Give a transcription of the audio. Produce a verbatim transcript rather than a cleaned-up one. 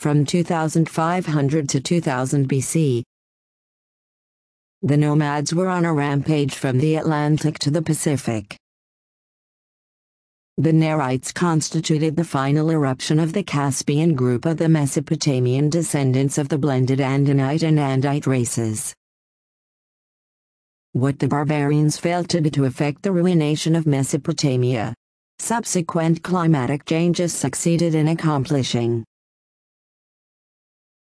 from two thousand five hundred to two thousand B C. The nomads were on a rampage from the Atlantic to the Pacific. The Nerites constituted the final eruption of the Caspian group of the Mesopotamian descendants of the blended Andinite and Andite races. What the barbarians failed to do to effect the ruination of Mesopotamia, subsequent climatic changes succeeded in accomplishing.